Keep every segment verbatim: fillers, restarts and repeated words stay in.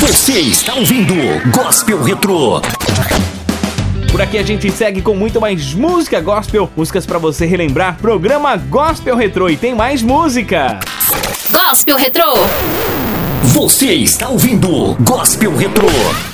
Você está ouvindo Gospel Retrô. Por aqui a gente segue com muito mais música gospel, músicas pra você relembrar. Programa Gospel Retrô e tem mais música. Gospel Retrô. Você está ouvindo Gospel Retrô.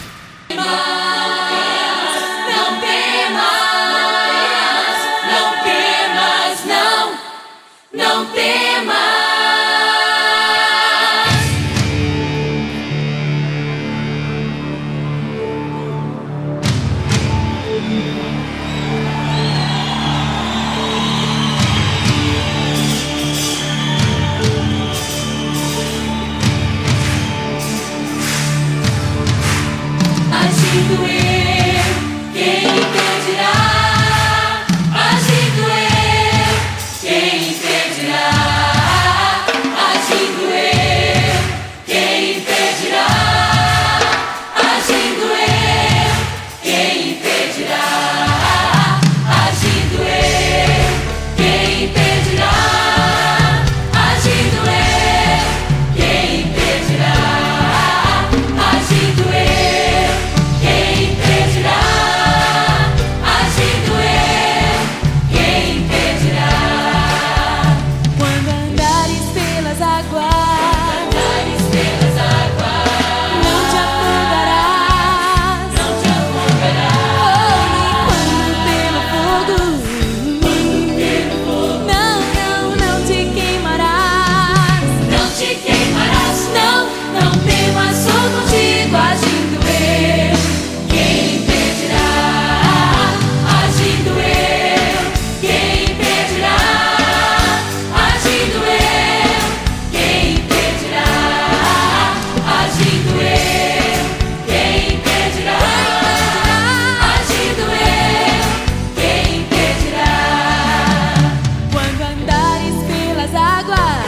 Agindo eu, quem impedirá? Agindo eu, quem impedirá? Agindo eu, quem impedirá? Agindo eu, quem impedirá? Agindo eu, quem impedirá? Agindo eu, quem impedirá? Agindo eu, quem impedirá? Agindo eu, quem impedirá? Quando andares pelas águas, andares pelas águas, não te afogarás, não te afogarás. Oh, e quando pelo fogo, quando pelo fogo, não, não, não te queimarás, não te queimarás, não, não temas, sou contigo, agindo eu, quem impedirá? Agindo eu, quem impedirá? Agindo eu, quem impedirá? Agindo eu, quem impedirá? Agindo eu, quem impedirá? Quando andares pelas águas,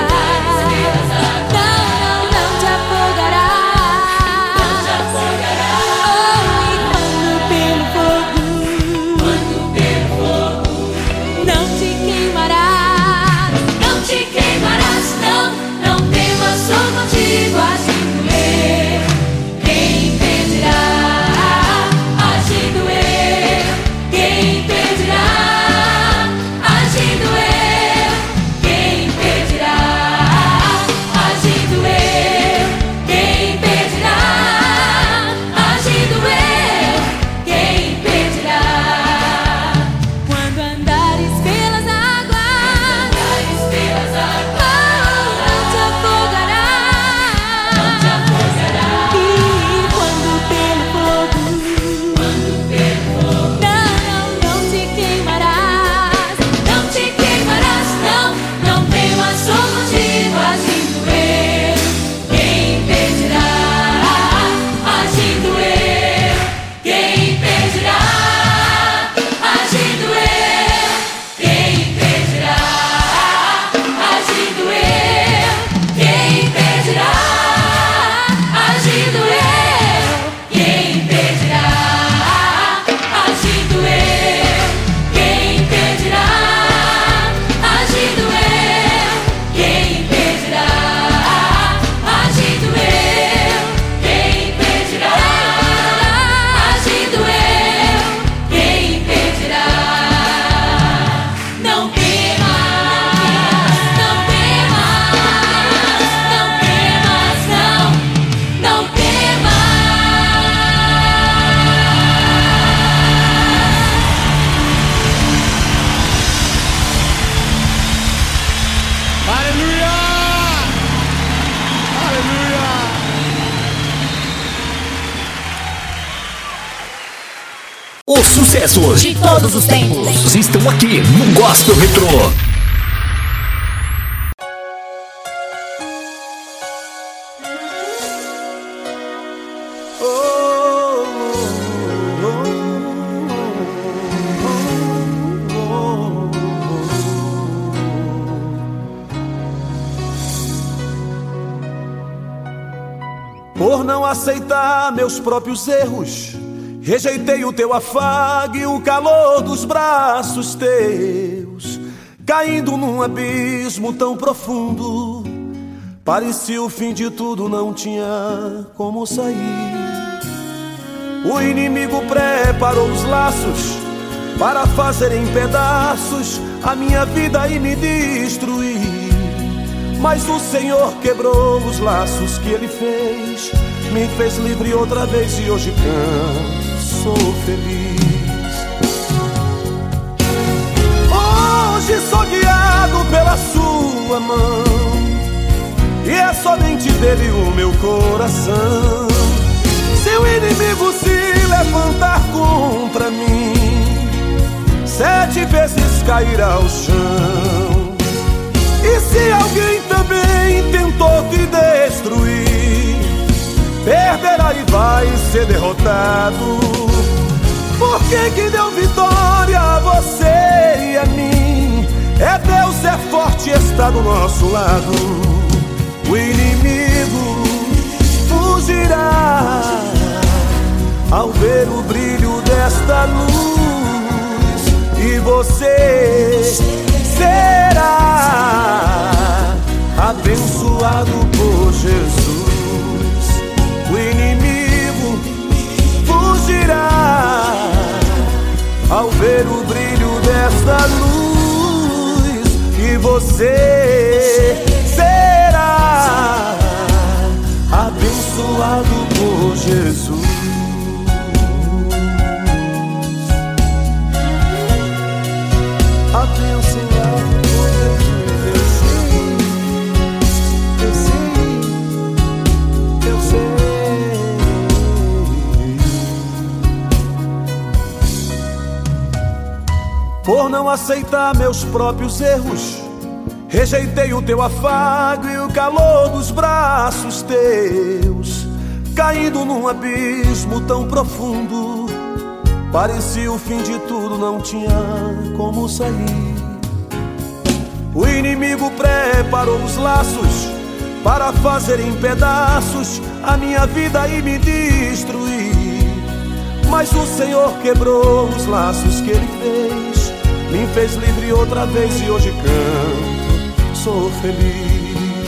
não, não, não te afogarás, não te afogarás. Oh, e quando pelo fogo, quando pelo fogo, não te queimarás, não te queimarás, não, não temas, sou contigo, agindo eu, quem impedirá? Agindo eu, quem impedirá? Agindo eu, quem impedirá? Agindo eu, quem impedirá? Agindo eu, quem impedirá? Quando andares pelas águas, andares pelas águas, não te afogarás, não te afogarás. E quando pelo fogo, quando pelo fogo, não, não, não te queimarás, não te queimarás, não, não temas, sou contigo, agindo eu, quem impedirá? Agindo eu, quem impedirá? Agindo eu, quem impedirá? Agindo eu, quem impedirá? Agindo eu, quem impedirá? Agindo eu, quem impedirá? Agindo eu, quem impedirá? Agindo eu, quem impedirá? Agindo eu, quem impedirá? Não temas, não temas, não temas, não, não temas. Aleluia! Aleluia! Os sucessos De todos os tempos. estão aqui no Gospel Retrô. Por não aceitar meus próprios erros, rejeitei o teu afago e o calor dos braços teus, caindo num abismo tão profundo. Parecia o fim de tudo, não tinha como sair. O inimigo preparou os laços para fazer em pedaços a minha vida e me destruir. Mas o Senhor quebrou os laços que Ele fez, me fez livre outra vez e hoje canto, sou feliz. Hoje sou guiado pela sua mão, e é somente dele o meu coração. Se o inimigo se levantar contra mim, sete vezes cairá ao chão. E se alguém também tentou te destruir, perderá e vai ser derrotado. Porque quem deu vitória a você e a mim é Deus, é forte, está do nosso lado. O inimigo fugirá ao ver o brilho desta luz, e você será abençoado por Jesus. O inimigo fugirá ao ver o brilho desta luz, e você será abençoado por Jesus. Abençoado por Jesus. Eu sei, eu sei, eu sei. Por não aceitar meus próprios erros, rejeitei o teu afago e o calor dos braços teus. Caído num abismo tão profundo, parecia o fim de tudo, não tinha como sair. O inimigo preparou os laços para fazer em pedaços a minha vida e me destruir. Mas o Senhor quebrou os laços que Ele fez, me fez livre outra vez e hoje canto, sou feliz.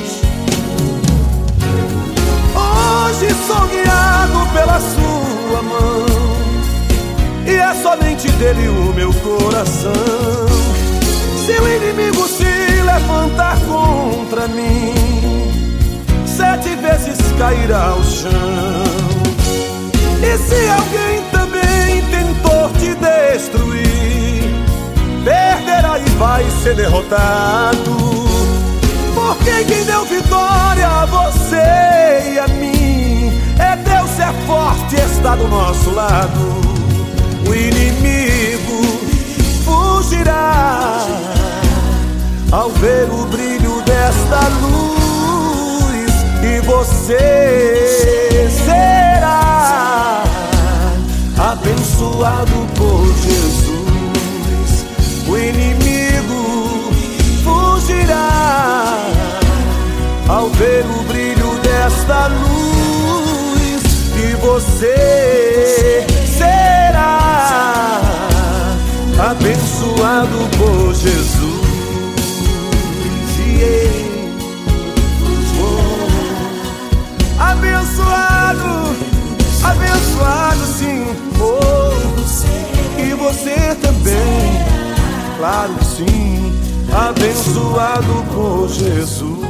Hoje sou guiado pela sua mão, e é somente dele o meu coração. Se o inimigo se levantar contra mim, sete vezes cairá ao chão. E se alguém também tentou te destruir, perderá e vai ser derrotado. Porque quem deu vitória a você e a mim é Deus, é forte, está do nosso lado. O inimigo fugirá ao ver o brilho desta luz, e você será abençoado por Jesus. O inimigo fugirá ao ver o brilho desta luz, e você será abençoado por Jesus. Yeah. Oh. Abençoado, abençoado sim. Oh. E você também, claro que sim, abençoado por Jesus.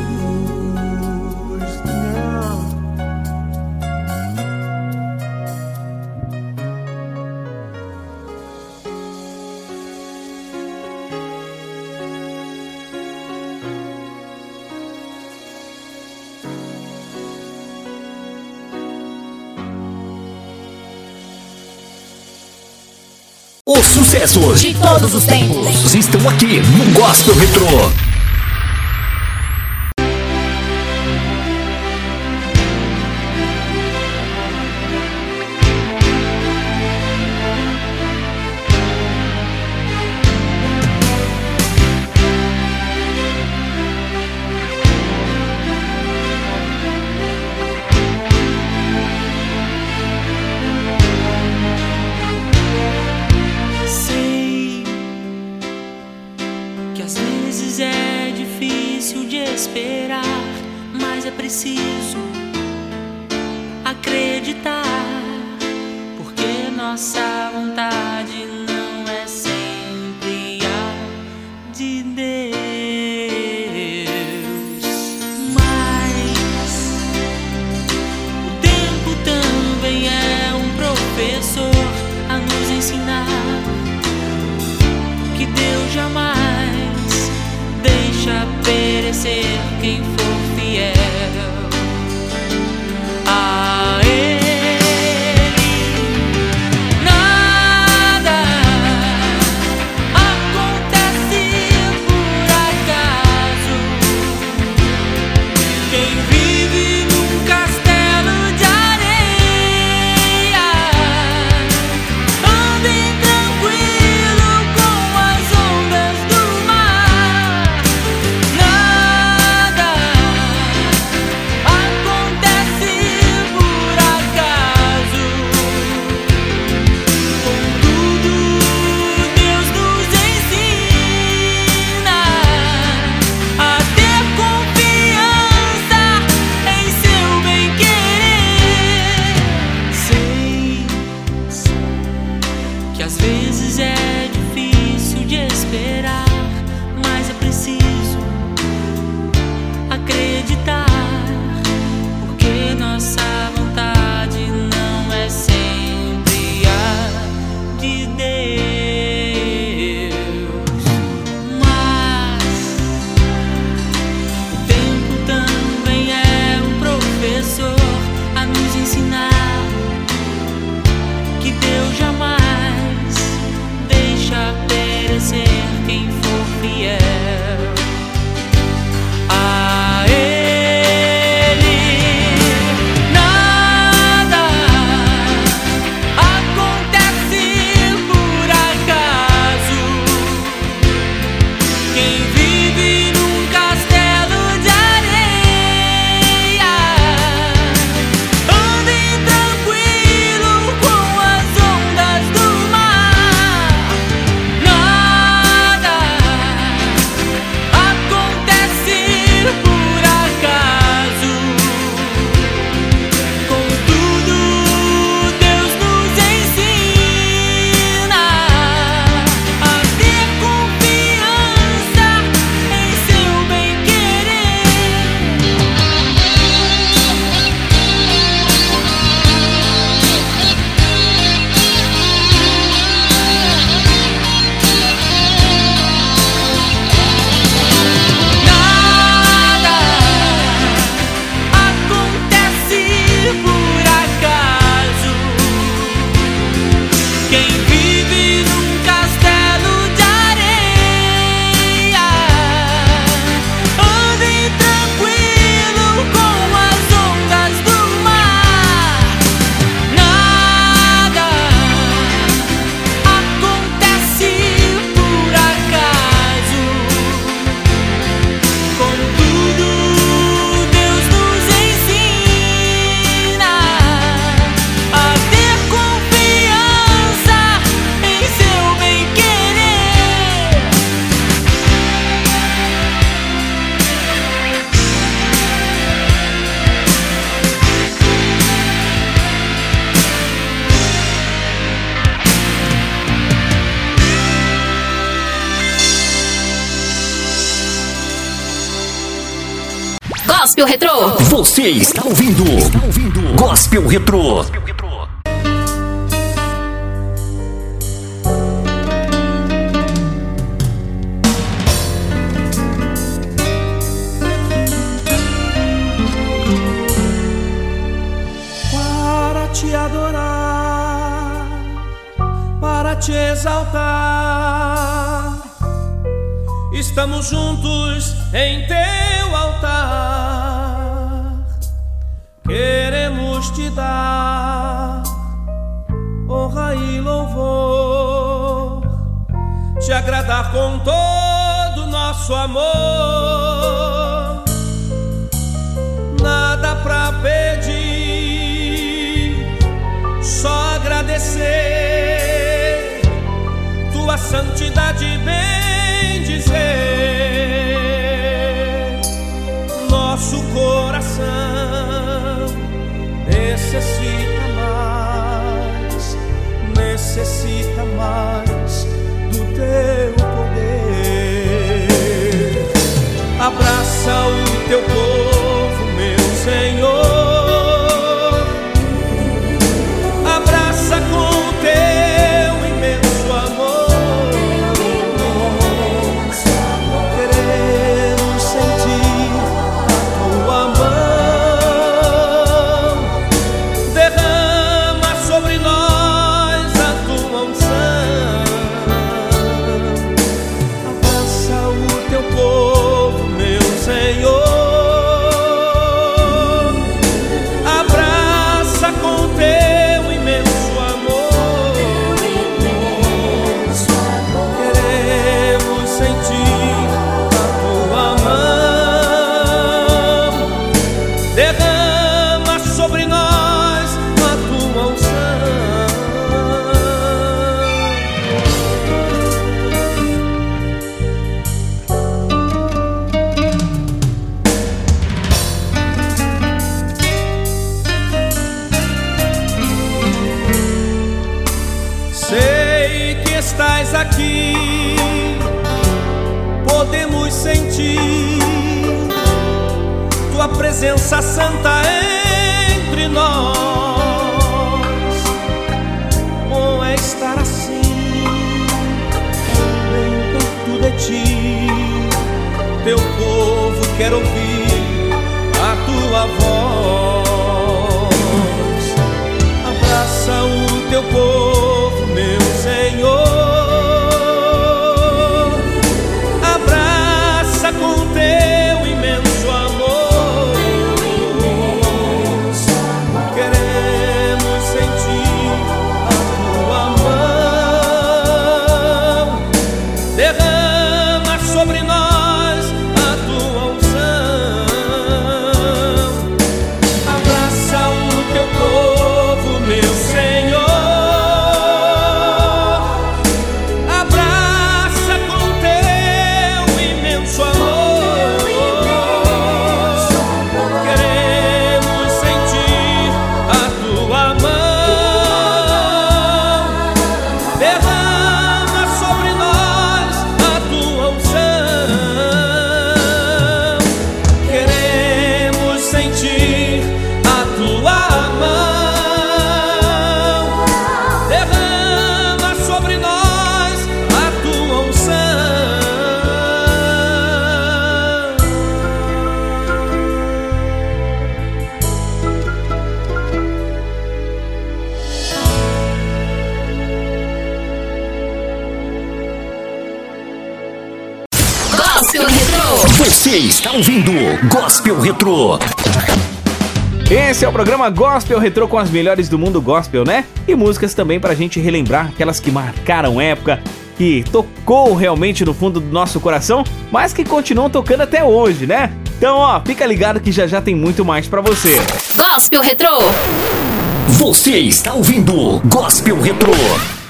Os sucessos De todos os tempos. estão aqui no Gospel Retrô. Sei que às vezes é ser quem for fiel a Ele. Nada acontece por acaso. Quem vive num castelo de areia anda tranquilo com as ondas do mar. Nada acontece por acaso. Contudo, Deus nos ensina a ter confiança em seu bem-querer. Sei, sei que às vezes é difícil de esperar, mas é preciso acreditar, porque nossa vontade não é sempre a de Deus. Mas o tempo também é um professor a nos ensinar que Deus jamais deixa perecer quem for fiel a Ele. Nada acontece por acaso. Quem vive num castelo de areia anda tranquilo com as ondas do mar. Nada acontece por acaso. Contudo, Deus nos ensina a ter confiança em seu bem-querer. Nada acontece por acaso. Quem vive num castelo de areia ande tranquilo com as ondas do mar. Nada acontece por acaso. Contudo, Deus nos ensina a ter confiança em seu bem-querer. Gospel Retrô. Você está ouvindo, está ouvindo Gospel Retrô. Para te adorar, para te exaltar, estamos juntos em teu altar. Queremos te dar honra e louvor, te agradar com todo o nosso amor. Nada pra pedir, só agradecer, tua santidade bem dizer. Nosso coração necessita mais, necessita mais do teu poder. Abraça o teu povo, meu Senhor. Abraça com teu imenso amor. Queremos sentir presença santa entre nós. Bom é estar assim, bem perto de ti. Teu povo quer ouvir a tua voz. Abraça o teu povo, meu Senhor. Abraça com teu imenso amor. Queremos sentir a tua mão. Derrama sobre nós a tua unção. Abraça o teu povo, meu Senhor. Abraça com teu imenso amor. Queremos sentir a tua mão. Derrama sobre nós a tua unção. Queremos sentir a tua mão. Derrama sobre nós a tua unção. Gospel Retrô. Você está ouvindo Gospel Retrô. Esse é o programa Gospel Retrô com as melhores do mundo gospel, né? E músicas também pra gente relembrar aquelas que marcaram época, que tocou realmente no fundo do nosso coração, mas que continuam tocando até hoje, né? Então, ó, fica ligado que já já tem muito mais pra você. Gospel Retrô. Você está ouvindo Gospel Retrô.